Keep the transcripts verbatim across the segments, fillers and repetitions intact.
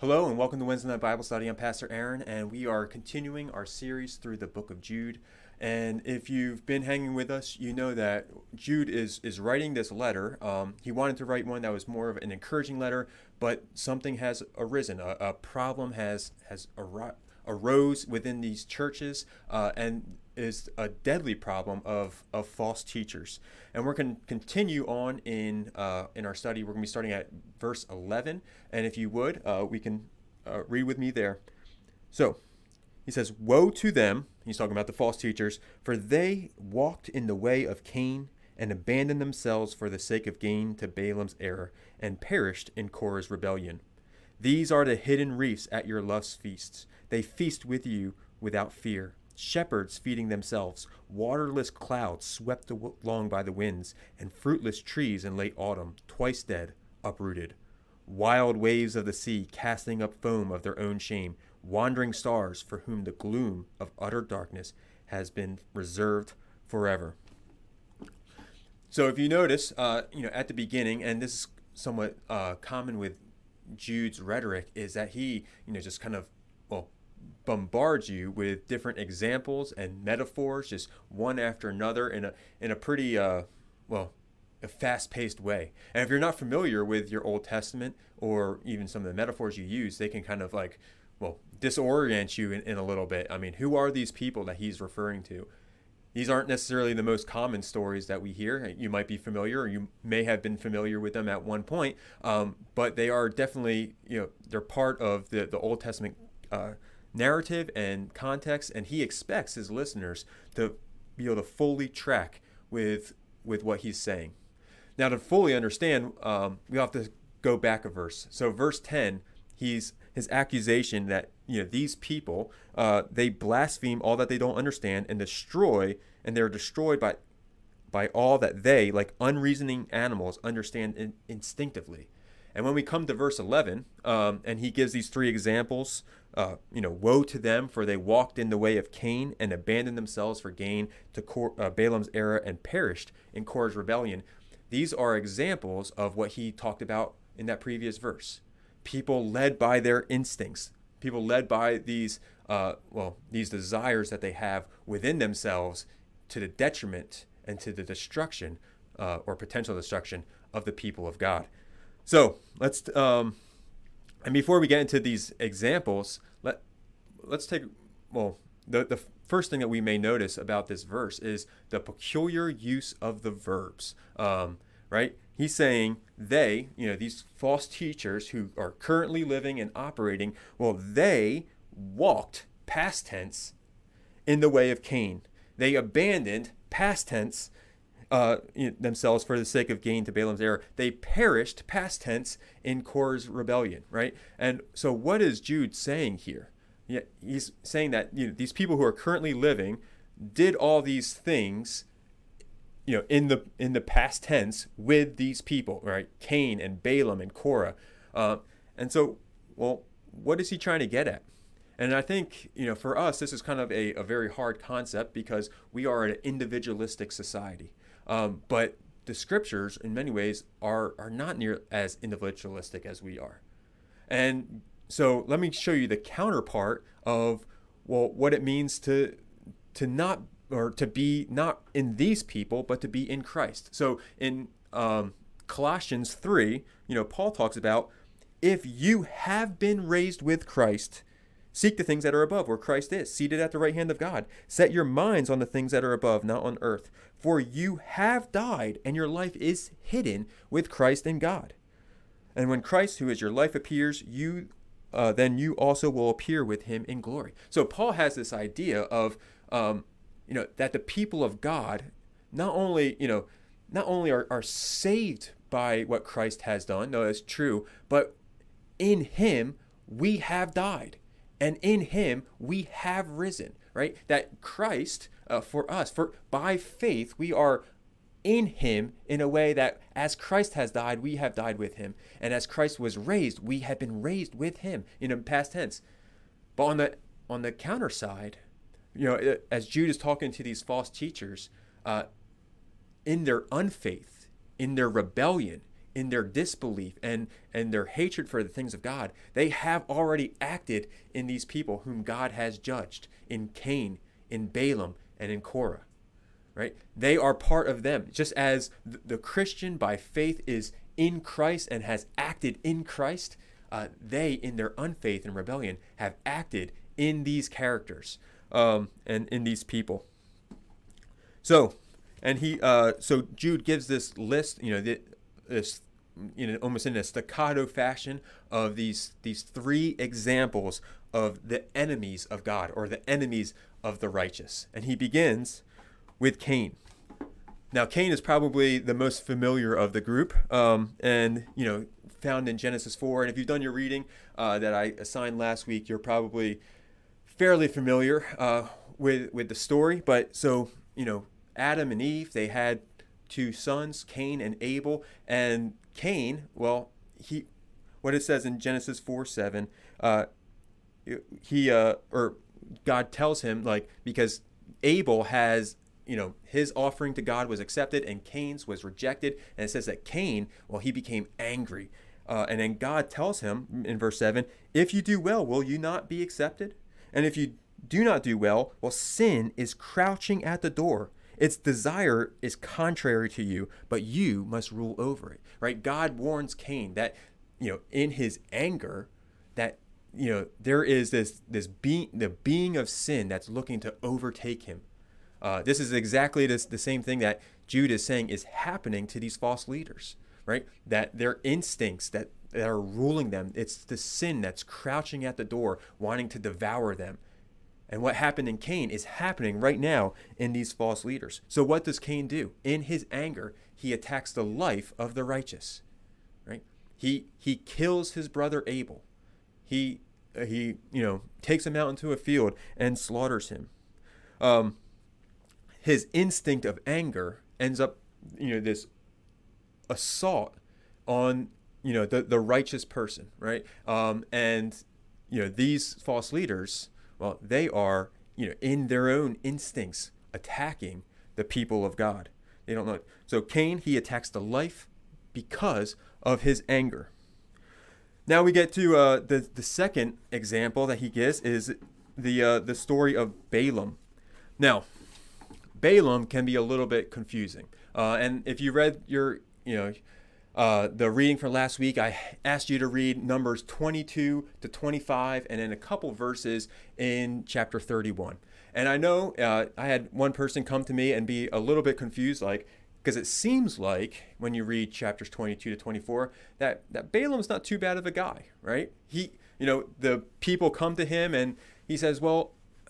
Hello and welcome to Wednesday Night Bible Study. I'm Pastor Aaron, and we are continuing our series through the book of Jude. And if you've been hanging with us, you know that Jude is is writing this letter. Um, he wanted to write one that was more of an encouraging letter, but something has arisen. A, a problem has has ar- arose within these churches, uh, and is a deadly problem of of false teachers. And we're going to continue on in uh, in our study. We're going to be starting at verse eleven. And if you would, uh, we can uh, read with me there. So he says, "Woe to them," he's talking about the false teachers, "for they walked in the way of Cain and abandoned themselves for the sake of gain to Balaam's error and perished in Korah's rebellion. These are the hidden reefs at your lust feasts. They feast with you without fear. Shepherds feeding themselves, waterless clouds swept along by the winds, and fruitless trees in late autumn, twice dead, uprooted. Wild waves of the sea casting up foam of their own shame, wandering stars for whom the gloom of utter darkness has been reserved forever." So if you notice, uh, you know, at the beginning, and this is somewhat uh, common with Jude's rhetoric, is that he, you know, just kind of, well, bombards you with different examples and metaphors, just one after another, in a in a pretty uh, well, a fast-paced way. And if you're not familiar with your Old Testament or even some of the metaphors you use, they can kind of like, well, disorient you in, in a little bit. I mean, who are these people that he's referring to? These aren't necessarily the most common stories that we hear. You might be familiar, or you may have been familiar with them at one point, um, but they are definitely, you know, they're part of the, the Old Testament uh, narrative and context, and he expects his listeners to be able to fully track with with what he's saying. Now, to fully understand, um, we have to go back a verse. So, verse ten, he's his accusation that, you know, these people, uh, they blaspheme all that they don't understand and destroy, and they're destroyed by by all that they, like unreasoning animals, understand in, instinctively. And when we come to verse eleven, um, and he gives these three examples, uh, you know, woe to them, for they walked in the way of Cain and abandoned themselves for gain to Cor- uh, Balaam's error and perished in Korah's rebellion. These are examples of what he talked about in that previous verse. People led by their instincts, people led by these, uh, well, these desires that they have within themselves, to the detriment and to the destruction uh, or potential destruction of the people of God. So let's, um, and before we get into these examples, let let's take, well, the the first thing that we may notice about this verse is the peculiar use of the verbs. Um, right? He's saying they, you know, these false teachers who are currently living and operating, well, they walked, past tense, in the way of Cain. They abandoned, past tense, uh, you know, themselves for the sake of gain to Balaam's error. They perished, past tense, in Korah's rebellion, right? And so what is Jude saying here? Yeah, he's saying that, you know, these people who are currently living did all these things, you know, in the in the past tense with these people, right? Cain and Balaam and Korah. Uh, and so, well, what is he trying to get at? And I think, you know, for us, this is kind of a, a very hard concept because we are an individualistic society. Um, but the scriptures, in many ways, are are not near as individualistic as we are. And so let me show you the counterpart of, well, what it means to to not, or to be not in these people, but to be in Christ. So in um, Colossians three, you know, Paul talks about, if you have been raised with Christ, seek the things that are above, where Christ is, seated at the right hand of God. Set your minds on the things that are above, not on earth. For you have died, and your life is hidden with Christ in God. And when Christ, who is your life, appears, you uh, then you also will appear with him in glory. So Paul has this idea of, um, you know, that the people of God not only, you know, not only are, are saved by what Christ has done, no, that's true, but in him we have died. And in him we have risen, right? That Christ, uh, for us, for by faith, we are in him in a way that as Christ has died, we have died with him. And as Christ was raised, we have been raised with him in a past tense. But on the on the counter side, you know, as Jude is talking to these false teachers, uh, in their unfaith, in their rebellion, in their disbelief and, and their hatred for the things of God, they have already acted in these people whom God has judged, in Cain, in Balaam, and in Korah. Right? They are part of them. Just as the Christian by faith is in Christ and has acted in Christ, uh, they, in their unfaith and rebellion, have acted in these characters um, and in these people. So, and he, uh, so Jude gives this list, you know, this, you know, almost in a staccato fashion of these these three examples of the enemies of God, or the enemies of the righteous. And he begins with Cain. Now, Cain is probably the most familiar of the group, um, and, you know, found in Genesis four. And if you've done your reading uh, that I assigned last week, you're probably fairly familiar uh, with, with the story. But so, you know, Adam and Eve, they had two sons, Cain and Abel. And Cain, well, he, what it says in Genesis four seven, uh, he, uh, or God tells him, like, because Abel has, you know, his offering to God was accepted and Cain's was rejected. And it says that Cain, well, he became angry. Uh, and then God tells him in verse seven, if you do well, will you not be accepted? And if you do not do well, well, sin is crouching at the door. Its desire is contrary to you, but you must rule over it, right? God warns Cain that, you know, in his anger, that, you know, there is this, this being, the being of sin that's looking to overtake him. Uh, this is exactly this, the same thing that Jude is saying is happening to these false leaders, right? That their instincts that, that are ruling them, it's the sin that's crouching at the door, wanting to devour them. And what happened in Cain is happening right now in these false leaders. So what does Cain do? In his anger, he attacks the life of the righteous, right? He he kills his brother Abel. He uh, he you know takes him out into a field and slaughters him. Um, his instinct of anger ends up, you know, this assault on, you know, the the righteous person, right? Um, and you know, these false leaders, well, they are, you know, in their own instincts attacking the people of God. They don't know. So Cain, he attacks the life because of his anger. Now we get to uh, the the second example that he gives is the uh, the story of Balaam. Now, Balaam can be a little bit confusing, uh, and if you read your, you know, Uh, the reading from last week, I asked you to read Numbers twenty-two to twenty-five and then a couple verses in chapter thirty-one. And I know uh, I had one person come to me and be a little bit confused, like, because it seems like when you read chapters twenty-two to twenty-four, that, that Balaam's not too bad of a guy, right? He, you know, the people come to him and he says, well,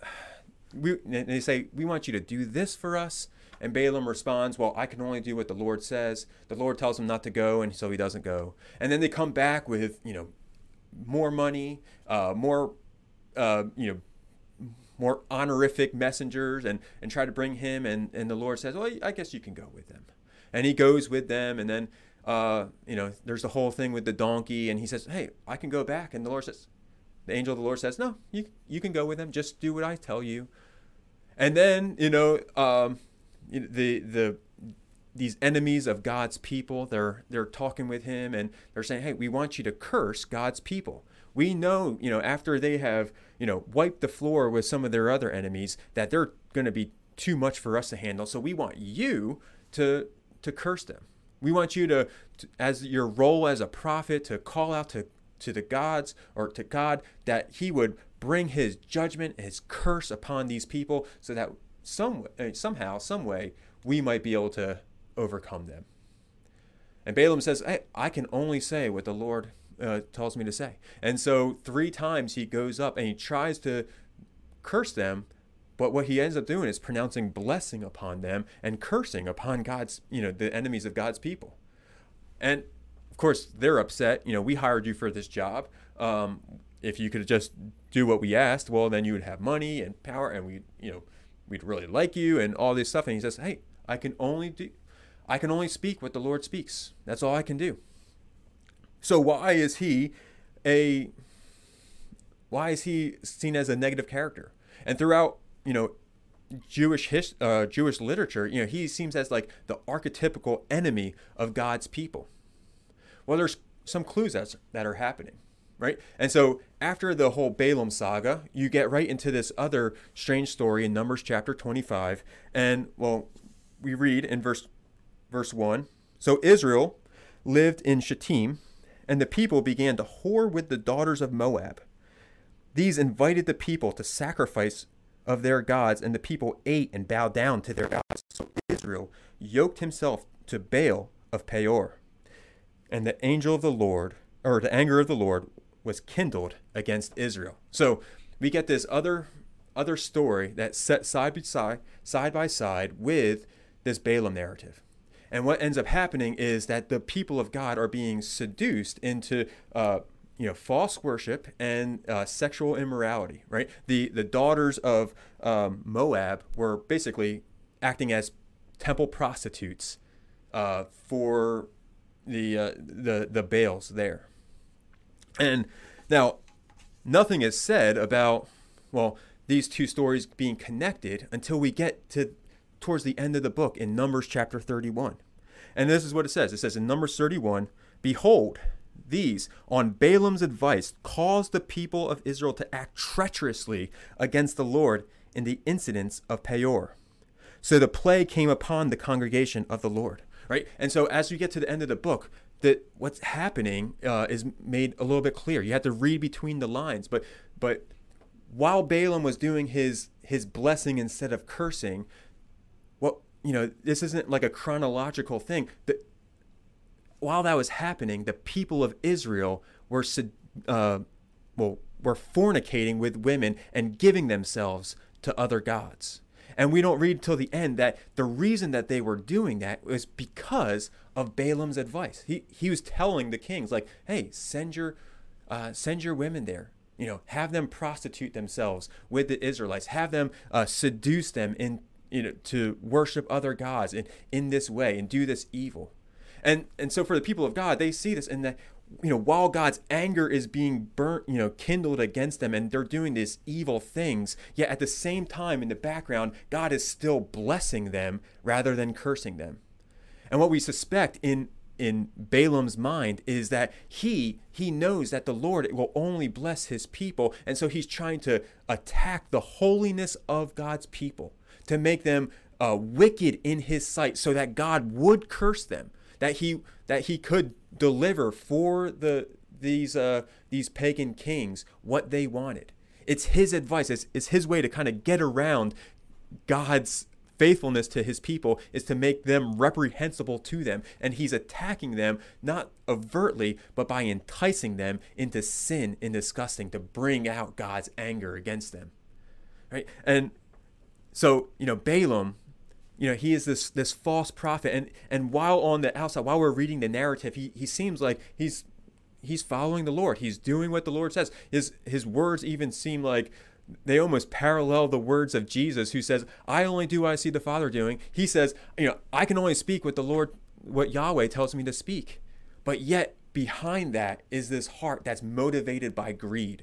we, and they say, we want you to do this for us. And Balaam responds, well, I can only do what the Lord says. The Lord tells him not to go, and so he doesn't go. And then they come back with, you know, more money, uh, more, uh, you know, more honorific messengers, and, and try to bring him. And, and the Lord says, well, I guess you can go with them. And he goes with them. And then, uh, you know, there's the whole thing with the donkey. And he says, hey, I can go back. And the Lord says, the angel of the Lord says, no, you, you can go with them. Just do what I tell you. And then, you know, um, the the these enemies of God's people, they're they're talking with him and they're saying, hey, we want you to curse God's people. We know, you know, after they have, you know, wiped the floor with some of their other enemies, that they're going to be too much for us to handle. So we want you to to curse them. We want you to, to as your role as a prophet, to call out to to the gods or to God that he would bring his judgment, his curse upon these people, so that some somehow, some way, we might be able to overcome them. And Balaam says, hey, I can only say what the Lord uh, tells me to say. And so three times he goes up and he tries to curse them, but what he ends up doing is pronouncing blessing upon them and cursing upon God's, you know, the enemies of God's people. And of course, they're upset. You know, we hired you for this job. Um, if you could just do what we asked, well, then you would have money and power, and we, you know, we'd really like you and all this stuff. And he says, hey, I can only do, I can only speak what the Lord speaks. That's all I can do. So why is he a, why is he seen as a negative character? And throughout, you know, Jewish his, uh, Jewish literature, you know, he seems as like the archetypical enemy of God's people. Well, there's some clues that's, that are happening, right? And so after the whole Balaam saga, you get right into this other strange story in Numbers chapter twenty-five. And, well, we read in verse verse one, so Israel lived in Shittim, and the people began to whore with the daughters of Moab. These invited the people to sacrifice of their gods, and the people ate and bowed down to their gods. So Israel yoked himself to Baal of Peor, and the angel of the Lord, or the anger of the Lord, was kindled against Israel. So we get this other other story that's set side by side, side by side with this Balaam narrative. And what ends up happening is that the people of God are being seduced into uh, you know, false worship and uh, sexual immorality, right? The the daughters of um, Moab were basically acting as temple prostitutes uh, for the uh, the the Baals there. And now, nothing is said about, well, these two stories being connected until we get to towards the end of the book in Numbers chapter thirty-one. And this is what it says. It says in Numbers thirty-one, behold, these, on Balaam's advice, caused the people of Israel to act treacherously against the Lord in the incidents of Peor. So the plague came upon the congregation of the Lord, right? And so as you get to the end of the book, that what's happening uh, is made a little bit clear. You have to read between the lines. But but while Balaam was doing his his blessing instead of cursing, well, you know, this isn't like a chronological thing. The, while that was happening, the people of Israel were uh, well were fornicating with women and giving themselves to other gods. And we don't read till the end that the reason that they were doing that was because of Balaam's advice. He he was telling the kings, like, hey, send your uh, send your women there. You know, have them prostitute themselves with the Israelites. Have them uh, seduce them in you know to worship other gods in, in this way and do this evil. And and so for the people of God, they see this, and that you know while God's anger is being burnt, you know, kindled against them, and they're doing these evil things, yet at the same time in the background, God is still blessing them rather than cursing them. And what we suspect in in Balaam's mind is that he he knows that the Lord will only bless his people, and so he's trying to attack the holiness of God's people to make them uh, wicked in his sight, so that God would curse them. That he that he could deliver for the these uh, these pagan kings what they wanted. It's his advice. It's, it's his way to kind of get around God's faithfulness to his people, is to make them reprehensible to them. And he's attacking them not overtly, but by enticing them into sin and disgusting, to bring out God's anger against them. Right? And so, you know, Balaam, you know, he is this this false prophet, and and while on the outside, while we're reading the narrative, he he seems like he's he's following the Lord. He's doing what the Lord says. His his words even seem like they almost parallel the words of Jesus, who says, "I only do what I see the Father doing." He says, you know, I can only speak what the Lord, what Yahweh tells me to speak. But yet behind that is this heart that's motivated by greed,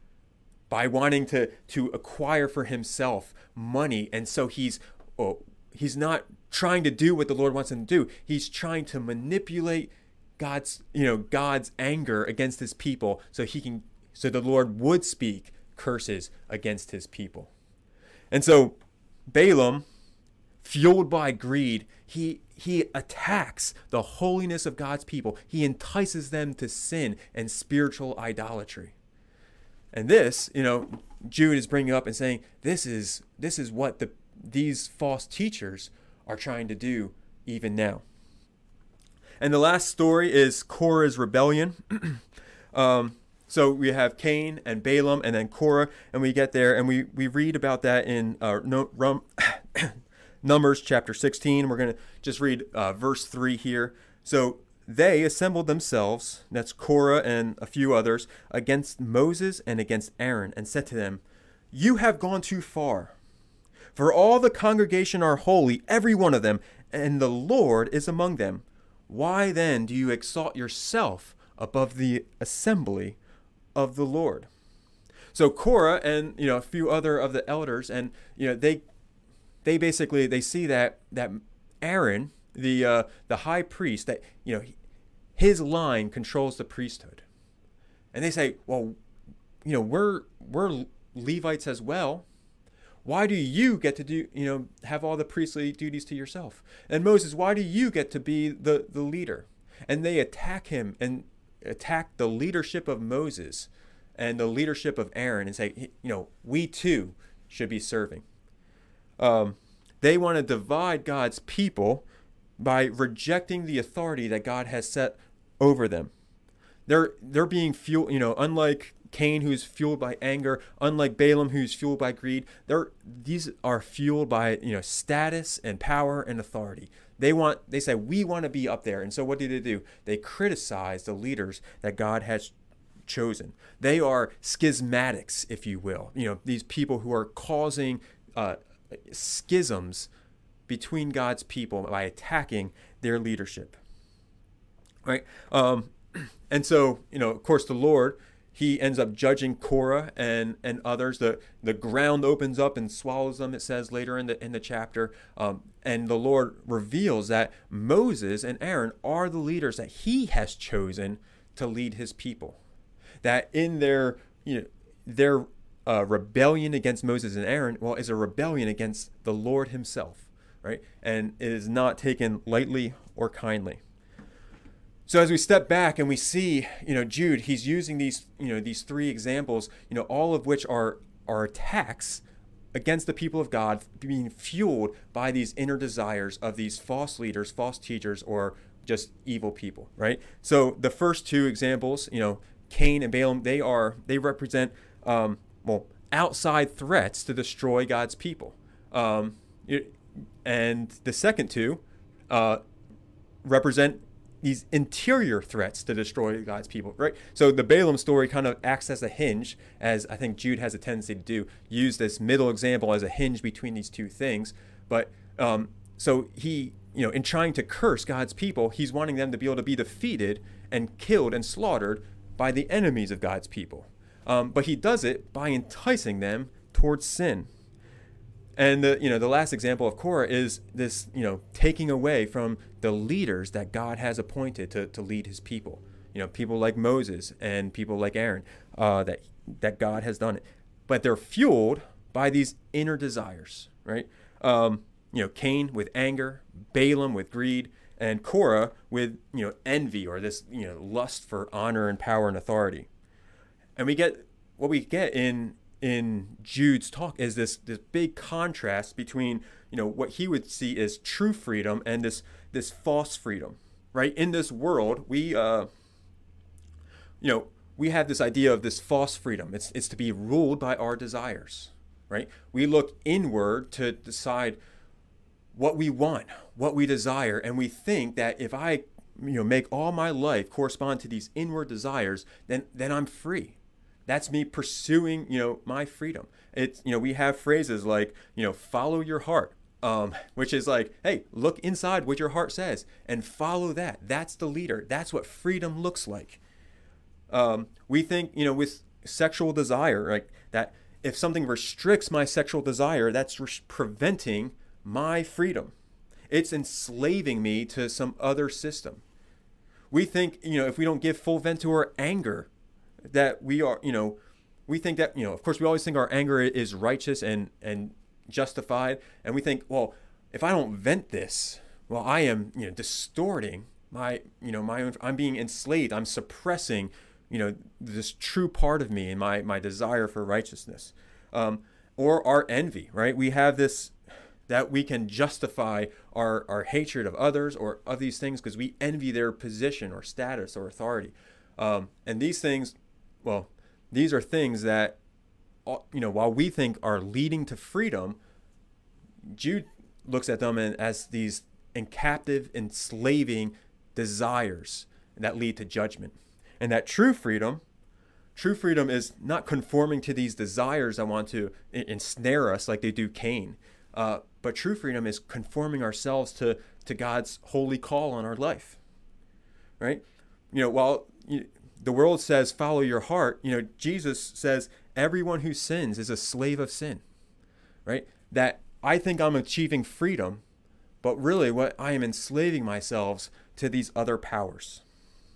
by wanting to to acquire for himself money, and so he's oh, He's not trying to do what the Lord wants him to do. He's trying to manipulate God's, you know, God's anger against his people, so he can, so the Lord would speak curses against his people. And so Balaam, fueled by greed, he he attacks the holiness of God's people. He entices them to sin and spiritual idolatry. And this, you know, Jude is bringing up and saying, this is this is what the these false teachers are trying to do even now. And the last story is Korah's rebellion. um, so we have Cain and Balaam and then Korah, and we get there and we, we read about that in uh, no, rum, Numbers chapter sixteen. We're going to just read uh, verse three here. So they assembled themselves, that's Korah and a few others, against Moses and against Aaron, and said to them, "You have gone too far. For all the congregation are holy, every one of them, and the Lord is among them. Why then do you exalt yourself above the assembly of the Lord?" So Korah and you know a few other of the elders, and you know they they basically they see that that Aaron, the uh, the high priest, that you know he, his line controls the priesthood. And they say, well, you know, we're we're Levites as well. Why do you get to do, you know, have all the priestly duties to yourself? And Moses, why do you get to be the, the leader? And they attack him and attack the leadership of Moses and the leadership of Aaron and say, you know, we too should be serving. Um, they want to divide God's people by rejecting the authority that God has set over them. They're they're being fueled, you know, unlike Cain, who's fueled by anger, unlike Balaam, who's fueled by greed. They're these are fueled by, you know, status and power and authority. They want they say we want to be up there. And so what do they do? They criticize the leaders that God has chosen. They are schismatics, if you will. You know, these people who are causing uh, schisms between God's people by attacking their leadership. Right? Um, and so, you know, of course, the Lord, he ends up judging Korah and, and others. The the ground opens up and swallows them, it says later in the in the chapter. Um, and the Lord reveals that Moses and Aaron are the leaders that he has chosen to lead his people. That in their, you know, their uh, rebellion against Moses and Aaron, well, is a rebellion against the Lord himself, right? And it is not taken lightly or kindly. So as we step back and we see, you know, Jude, he's using these, you know, these three examples, you know, all of which are are attacks against the people of God being fueled by these inner desires of these false leaders, false teachers, or just evil people, right? So the first two examples, you know, Cain and Balaam, they are they represent um, well outside threats to destroy God's people, um, it, and the second two uh, represent these interior threats to destroy God's people, right? So the Balaam story kind of acts as a hinge, as I think Jude has a tendency to do, use this middle example as a hinge between these two things. But um, so he, you know, in trying to curse God's people, he's wanting them to be able to be defeated and killed and slaughtered by the enemies of God's people. Um, but he does it by enticing them towards sin. And the, you know, the last example of Korah is this, you know, taking away from the leaders that God has appointed to, to lead his people. You know, people like Moses and people like Aaron, uh, that that God has done it. But they're fueled by these inner desires, right? Um, you know, Cain with anger, Balaam with greed, and Korah with, you know, envy or this, you know, lust for honor and power and authority. And we get what we get in in Jude's talk is this this big contrast between, you know, what he would see as true freedom and this this false freedom, right? In this world, we uh, you know, we have this idea of this false freedom. It's it's to be ruled by our desires, right? We look inward to decide what we want, what we desire, and we think that if I, you know, make all my life correspond to these inward desires, then then I'm free. That's me pursuing, you know, my freedom. It's, you know, we have phrases like, you know, follow your heart, um, which is like, hey, look inside what your heart says and follow that. That's the leader. That's what freedom looks like. Um, we think, you know, with sexual desire, like that if something restricts my sexual desire, that's re- preventing my freedom. It's enslaving me to some other system. We think, you know, if we don't give full vent to our anger, that we are, you know, we think that, you know, of course, we always think our anger is righteous and, and justified. And we think, well, if I don't vent this, well, I am, you know, distorting my, you know, my own, I'm being enslaved. I'm suppressing, you know, this true part of me and my, my desire for righteousness. Um, or our envy, right? We have this, that we can justify our, our hatred of others or of these things because we envy their position or status or authority. Um, and these things, well, these are things that, you know, while we think are leading to freedom, Jude looks at them as these in captive, enslaving desires that lead to judgment. And that true freedom, true freedom is not conforming to these desires that want to ensnare us like they do Cain. Uh, but true freedom is conforming ourselves to, to God's holy call on our life, right? You know, while you, the world says, follow your heart, you know, Jesus says, everyone who sins is a slave of sin, right? That I think I'm achieving freedom, but really what I am enslaving myself to these other powers.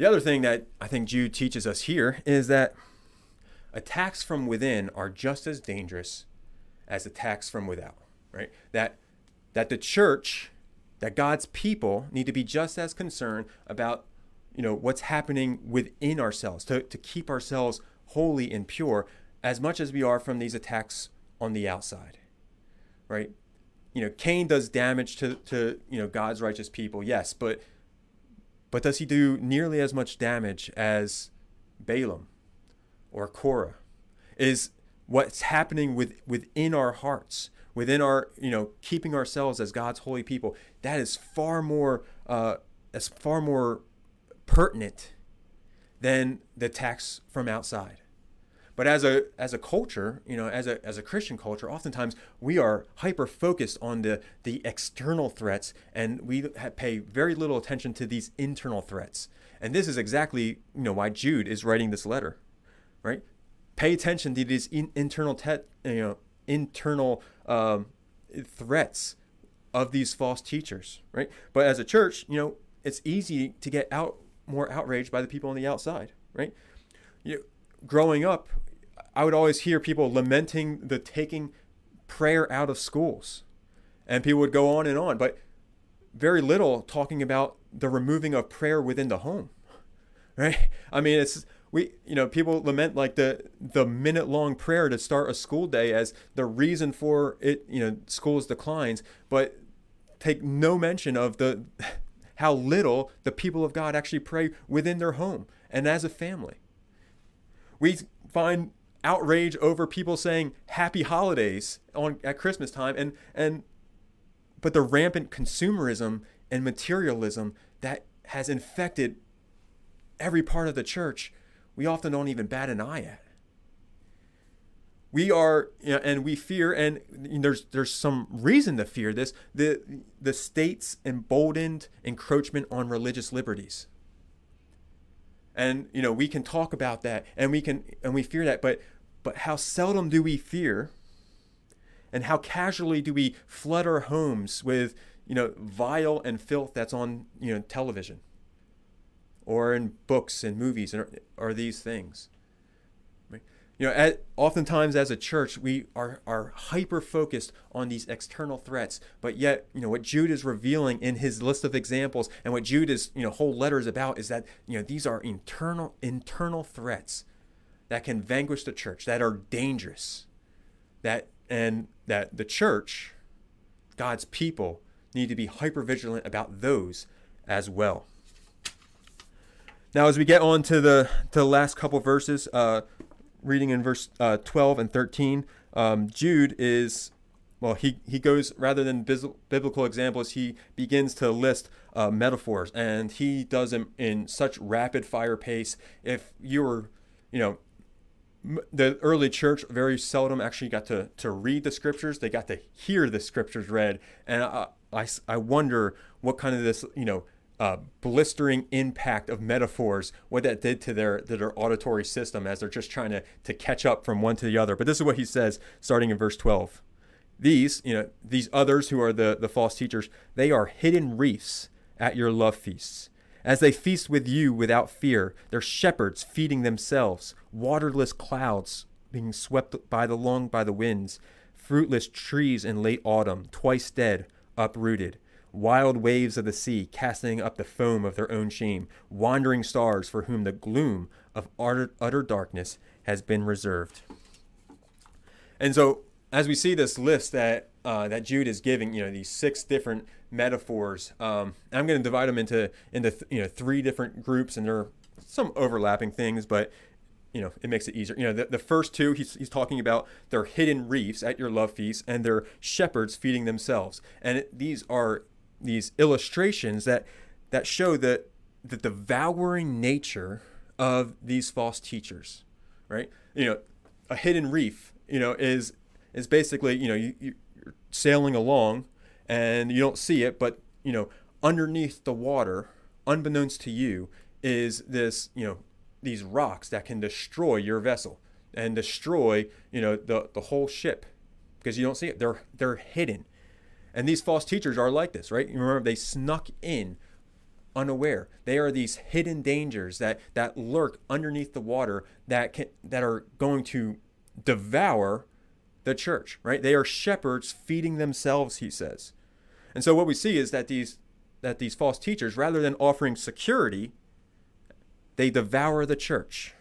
The other thing that I think Jude teaches us here is that attacks from within are just as dangerous as attacks from without, right? That that the church, that God's people need to be just as concerned about, you know, what's happening within ourselves, to, to keep ourselves holy and pure as much as we are from these attacks on the outside, right? You know, Cain does damage to, to you know, God's righteous people, yes, but but does he do nearly as much damage as Balaam or Korah? Is what's happening with, within our hearts, within our, you know, keeping ourselves as God's holy people, that is far more, uh, as far more pertinent than the attacks from outside. But as a as a culture, you know, as a as a Christian culture, oftentimes we are hyper focused on the the external threats, and we pay very little attention to these internal threats. And this is exactly, you know, why Jude is writing this letter, right? Pay attention to these in, internal te- you know internal um, threats of these false teachers, right? But as a church, you know, it's easy to get out more outraged by the people on the outside, right? You know, growing up, I would always hear people lamenting the taking prayer out of schools, and people would go on and on, but very little talking about the removing of prayer within the home, right? I mean, it's we, you know, people lament like the the minute long prayer to start a school day as the reason for it, you know, school's declines, but take no mention of the how little the people of God actually pray within their home and as a family. We find outrage over people saying happy holidays on at Christmas time, and and but the rampant consumerism and materialism that has infected every part of the church, we often don't even bat an eye at. We are, you know, and we fear, and there's there's some reason to fear this, the the state's emboldened encroachment on religious liberties. And, you know, we can talk about that, and we can, and we fear that, but, but how seldom do we fear, and how casually do we flood our homes with, you know, vile and filth that's on, you know, television, or in books and movies, or, or these things. Right? You know, at, oftentimes as a church, we are, are hyper focused on these external threats, but yet, you know, what Jude is revealing in his list of examples, and what Jude is, you know, whole letter is about, is that, you know, these are internal, internal threats that can vanquish the church, that are dangerous, that, and that the church, God's people, need to be hyper vigilant about those as well. Now, as we get on to the, to the last couple verses, uh, reading in verse uh, twelve and thirteen, um, Jude is, well, he, he goes, rather than biz- biblical examples, he begins to list uh, metaphors, and he does them in such rapid fire pace. If you were, you know, m- the early church very seldom actually got to, to read the scriptures. They got to hear the scriptures read. And I, I, I wonder what kind of this, you know, Uh, blistering impact of metaphors, what that did to their to their auditory system as they're just trying to, to catch up from one to the other. But this is what he says, starting in verse twelve. These, you know, these others who are the, the false teachers, they are hidden reefs at your love feasts. As they feast with you without fear, they're shepherds feeding themselves, waterless clouds being swept by the long by the winds, fruitless trees in late autumn, twice dead, uprooted. Wild waves of the sea casting up the foam of their own shame, wandering stars for whom the gloom of utter, utter darkness has been reserved. And so, as we see this list that uh, that Jude is giving, you know, these six different metaphors, um, I'm going to divide them into into th- you know three different groups, and there are some overlapping things, but you know it makes it easier. You know, the, the first two, he's he's talking about their hidden reefs at your love feasts, and their shepherds feeding themselves, and it, these are these illustrations that that show that the devouring nature of these false teachers, right? You know, a hidden reef, you know, is is basically, you know, you, you're sailing along and you don't see it, but, you know, underneath the water, unbeknownst to you, is this, you know, these rocks that can destroy your vessel and destroy, you know, the the whole ship, because you don't see it. They're they're hidden. And these false teachers are like this, right? You remember, they snuck in unaware. They are these hidden dangers that, that lurk underneath the water that can, that are going to devour the church, right? They are shepherds feeding themselves, he says. And so what we see is that these that these false teachers, rather than offering security, they devour the church.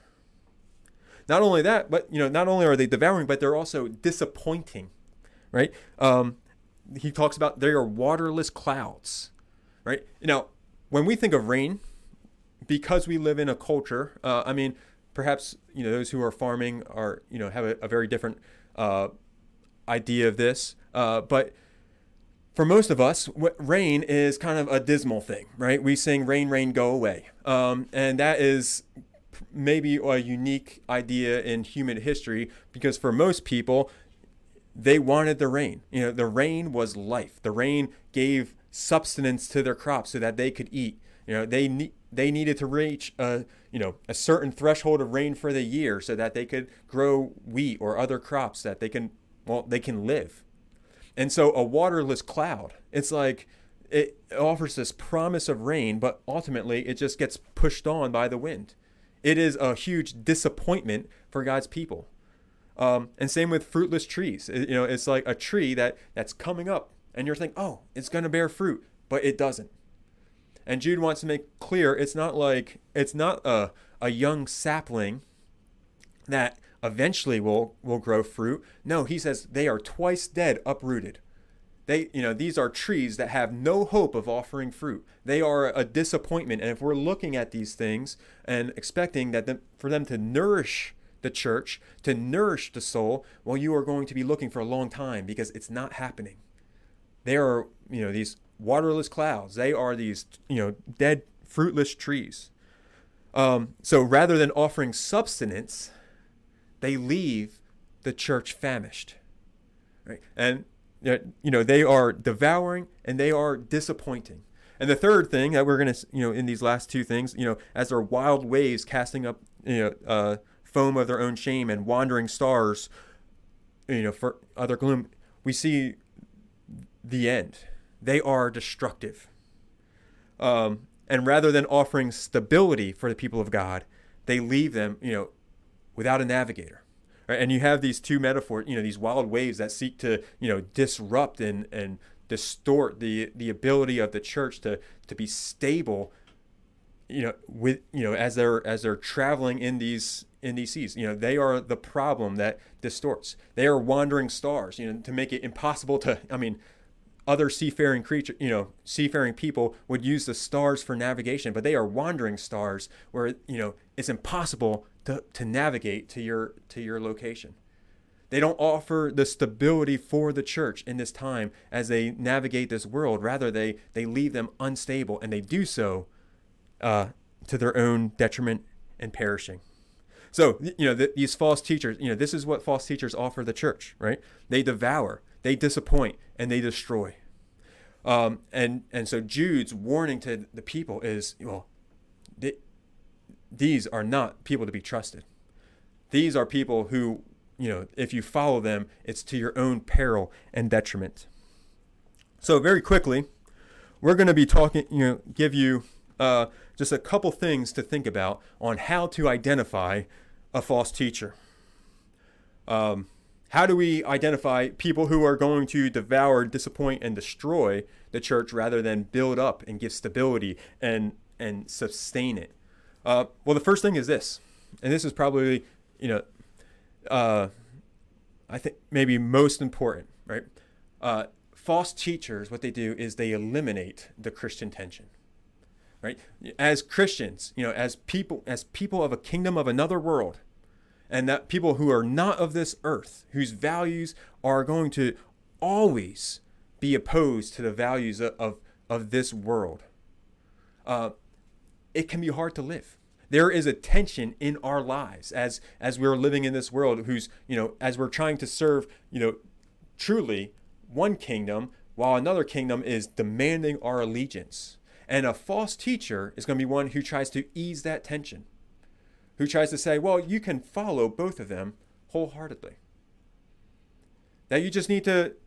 Not only that, but you know, not only are they devouring, but they're also disappointing, right? Um, he talks about they are waterless clouds, right? You know, when we think of rain, because we live in a culture, uh, I mean, perhaps you know those who are farming are you know have a, a very different uh, idea of this, uh, but for most of us, rain is kind of a dismal thing, right? We sing "Rain, Rain, Go Away," um, and that is maybe a unique idea in human history because for most people, they wanted the rain. You know, the rain was life. The rain gave substance to their crops so that they could eat. You know, they ne- they needed to reach a you know a certain threshold of rain for the year so that they could grow wheat or other crops that they can well they can live. And so a waterless cloud, it's like it offers this promise of rain, but ultimately it just gets pushed on by the wind. It is a huge disappointment for God's people. Um, and same with fruitless trees. It, you know, it's like a tree that, that's coming up and you're thinking, oh, it's going to bear fruit, but it doesn't. And Jude wants to make clear it's not like it's not a, a young sapling that eventually will will grow fruit. No, he says they are twice dead, uprooted. They, you know, these are trees that have no hope of offering fruit. They are a disappointment. And if we're looking at these things and expecting that them, for them to nourish the church, to nourish the soul, well, you are going to be looking for a long time because it's not happening. They are, you know, these waterless clouds. They are these, you know, dead, fruitless trees. Um, so rather than offering substance, they leave the church famished, right? And, you know, they are devouring and they are disappointing. And the third thing that we're going to, you know, in these last two things, you know, as they're wild waves casting up, you know, uh, foam of their own shame and wandering stars, you know, for other gloom, we see the end. They are destructive. Um, and rather than offering stability for the people of God, they leave them, you know, without a navigator, right? And you have these two metaphors, you know, these wild waves that seek to, you know, disrupt and, and distort the, the ability of the church to, to be stable, you know, with, you know, as they're, as they're traveling in these, in these seas. You know, they are the problem that distorts. They are wandering stars, you know, to make it impossible to, I mean, other seafaring creature, you know, seafaring people would use the stars for navigation, but they are wandering stars where, you know, it's impossible to, to navigate to your to your location. They don't offer the stability for the church in this time as they navigate this world. Rather, they they leave them unstable, and they do so uh, to their own detriment and perishing. So, you know, the, these false teachers, you know, this is what false teachers offer the church, right? They devour, they disappoint, and they destroy. Um, and and so Jude's warning to the people is, well, they, these are not people to be trusted. These are people who, you know, if you follow them, it's to your own peril and detriment. So very quickly, we're going to be talking, you know, give you uh, just a couple things to think about on how to identify a false teacher. Um, how do we identify people who are going to devour, disappoint, and destroy the church rather than build up and give stability and and sustain it? Uh, well, the first thing is this, and this is probably, you know, uh, I think maybe most important, right? Uh, false teachers, what they do is they eliminate the Christian tension, right? As Christians, you know, as people, as people of a kingdom of another world, and that people who are not of this earth, whose values are going to always be opposed to the values of, of, of this world, uh, it can be hard to live. There is a tension in our lives as as we're living in this world, who's, you know, as we're trying to serve, you know, truly one kingdom, while another kingdom is demanding our allegiance. And a false teacher is going to be one who tries to ease that tension, who tries to say, well, you can follow both of them wholeheartedly. That you just need to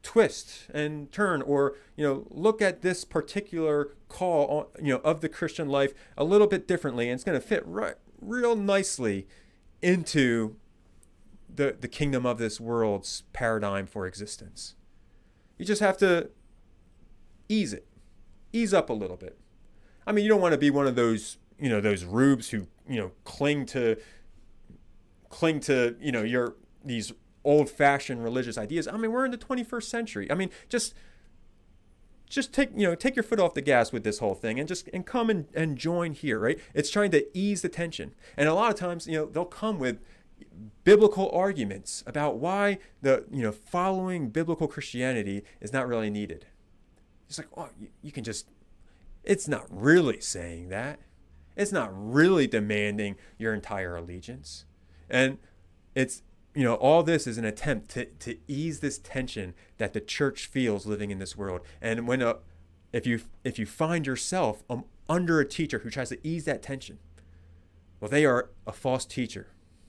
twist and turn, or you know, look at this particular call on, you know, of the Christian life a little bit differently, and it's going to fit right real nicely into the the kingdom of this world's paradigm for existence. You just have to ease it, ease up a little bit. I mean, you don't want to be one of those, you know, those rubes who, you know, cling to, cling to, you know, your, these old-fashioned religious ideas. I mean, we're in the twenty-first century. I mean, just, just take, you know, take your foot off the gas with this whole thing and just, and come and, and join here, right? It's trying to ease the tension. And a lot of times, you know, they'll come with biblical arguments about why the, you know, following biblical Christianity is not really needed. It's like, oh, you, you can just, it's not really saying that. It's not really demanding your entire allegiance. And it's, you know, all this is an attempt to, to ease this tension that the church feels living in this world. And when a, if you if you find yourself um, under a teacher who tries to ease that tension, well, they are a false teacher.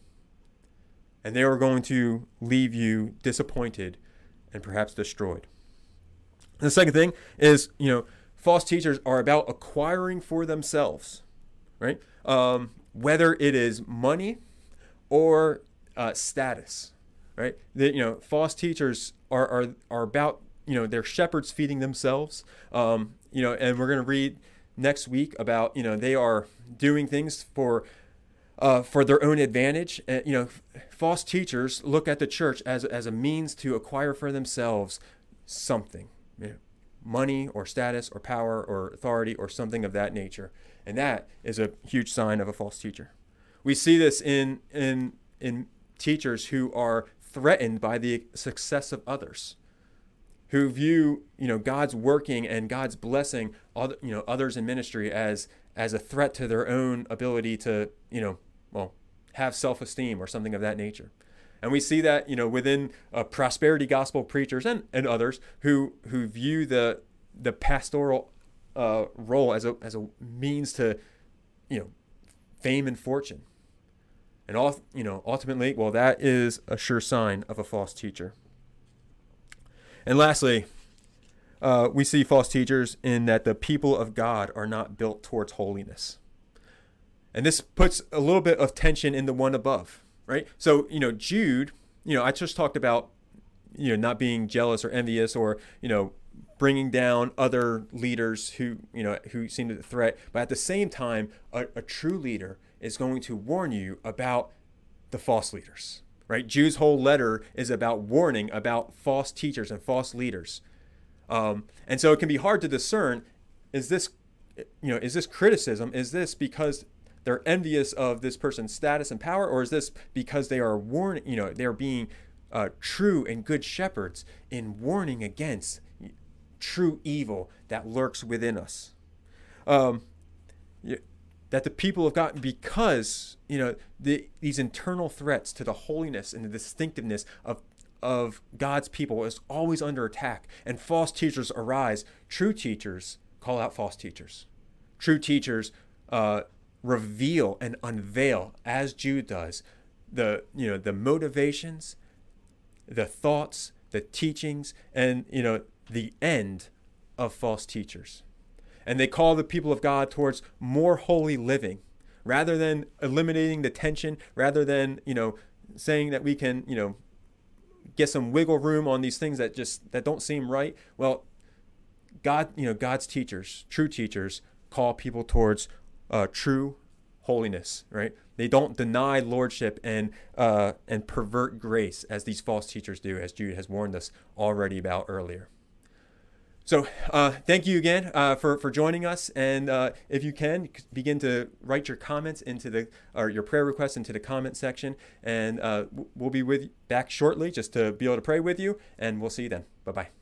And they are going to leave you disappointed and perhaps destroyed. And the second thing is, you know, false teachers are about acquiring for themselves, right? Um, whether it is money or uh, status, right? The, you know, false teachers are, are are about, you know, they're shepherds feeding themselves. Um, you know, and we're going to read next week about, you know, they are doing things for uh, for their own advantage. And, you know, false teachers look at the church as as a means to acquire for themselves something, you know, money or status or power or authority or something of that nature. And that is a huge sign of a false teacher. We see this in in in teachers who are threatened by the success of others, who view, you know, God's working and God's blessing other, you know, others in ministry as as a threat to their own ability to, you know, well, have self-esteem or something of that nature. And we see that, you know, within uh, prosperity gospel preachers and, and others who who view the the pastoral uh, role as a as a means to, you know, fame and fortune. And all, you know, ultimately, well, that is a sure sign of a false teacher. And lastly, uh, we see false teachers in that the people of God are not built towards holiness. And this puts a little bit of tension in the one above, right? So, you know, Jude, you know, I just talked about, you know, not being jealous or envious or, you know, bringing down other leaders who, you know, who seem to be a threat. But at the same time, a, a true leader is going to warn you about the false leaders, right? Jude's whole letter is about warning about false teachers and false leaders. Um, and so it can be hard to discern, is this, you know, is this criticism? Is this because they're envious of this person's status and power? Or is this because they are warning, you know, they're being uh, true and good shepherds in warning against true evil that lurks within us? Um, that the people of God, because, you know, the, these internal threats to the holiness and the distinctiveness of of God's people is always under attack, and false teachers arise. True teachers call out false teachers. True teachers uh, reveal and unveil, as Jude does, the, you know, the motivations, the thoughts, the teachings, and, you know, the end of false teachers. And they call the people of God towards more holy living, rather than eliminating the tension, rather than, you know, saying that we can, you know, get some wiggle room on these things that just, that don't seem right. Well, God, you know, God's teachers, true teachers, call people towards uh, true holiness, right? They don't deny lordship and uh, and pervert grace as these false teachers do, as Jude has warned us already about earlier. So uh, thank you again uh, for, for joining us. And uh, if you can, begin to write your comments into the, or your prayer requests into the comment section. And uh, we'll be with back shortly just to be able to pray with you. And we'll see you then. Bye-bye.